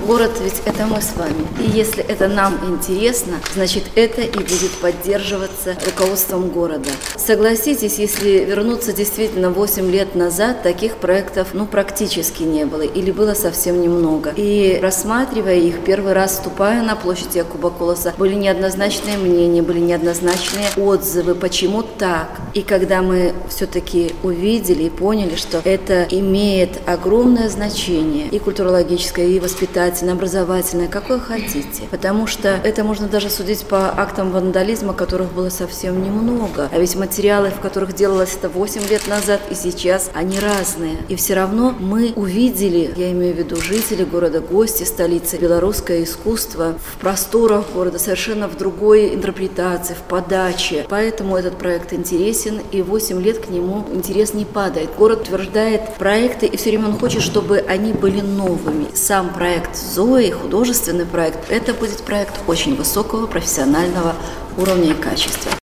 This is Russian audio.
город ведь это мы с вами. И если это нам интересно, значит это и будет поддерживаться руководством города. Согласитесь, если вернуться действительно 8 лет назад, таких проектов практически не было или было совсем немного. И рассматривая их, первый раз вступая на площадь Якуба Колоса, были неоднозначные мнения, были неоднозначные отзывы, почему так. И когда мы все-таки увидели и поняли, что это имеет огромное значение и культурологическое, и воспитательное, образовательное, какое хотите. Потому что это можно даже судить по актам вандализма, которых было совсем немного. А ведь материалы, в которых делалось это 8 лет назад и сейчас, они разные. И все равно мы увидели, я имею в виду жители города, гости столицы, белорусское искусство в просторах города, совершенно в другой интерпретации, в подаче. Поэтому этот проект интересен, и 8 лет к нему интерес не падает. Город утверждает проекты, и все время он хочет, чтобы они были новыми. Сам проект Зои, художественный проект, это будет проект очень высокого профессионального уровня и качества.